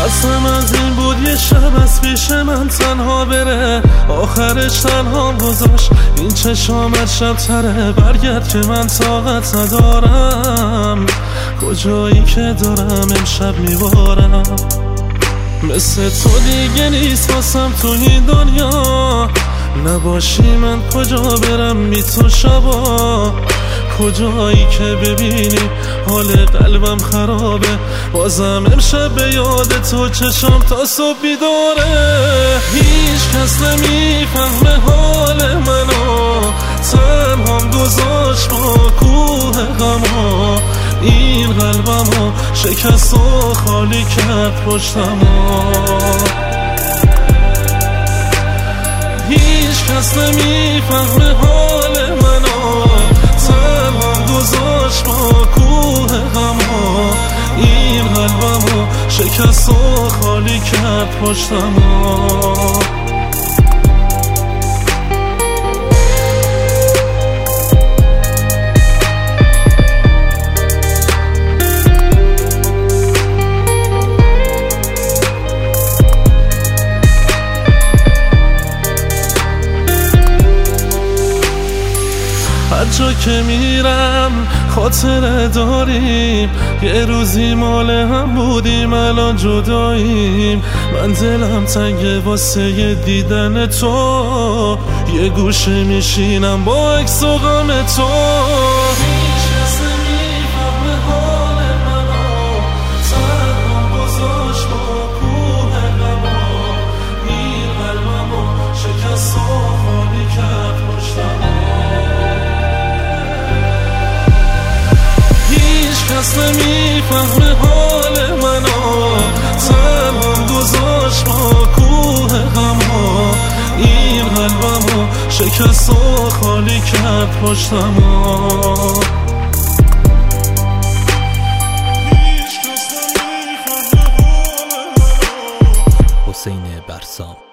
قسم از این بود یه شب از پیش من تنها بره، آخرش تنها گذاشت این چشامت شب تره. برگرد که من طاقت ندارم، کجایی که دارم امشب میبارم. مثل تو دیگه نیست واسم تو این دنیا، نباشی من کجا برم بی تو شبا. کجایی که ببینی حال قلبم خرابه، بازم امشب به یاد تو چشم تا صبح بیداره. هیچ کس نمیفهمه حال منو، تنهام گذاشت با کوه غما. این قلبمو شکست و خالی کرد پشتمو. هیچ کس نمیفهمه حال منو، تنهام گذاشت با کوه غما. این قلبمو شکست و خالی کرد پشتمو. هر جا که میرم خاطره داریم، یه روزی مال هم بودیم الان جداییم. من دلم تنگه واسه دیدن تو، یه گوشه میشینم با عکس و غم تو. هیچ کس نمیفهمه حال منو، تنهام گذاشت با کوه غما. این قلبمو شکست و خالی کرد پشتمو. کس نمیفهمه حال منو، تنهام گذاشت با کوه غما. این قلبمو شکست و خالی کرد پشتمو. حسین برسام.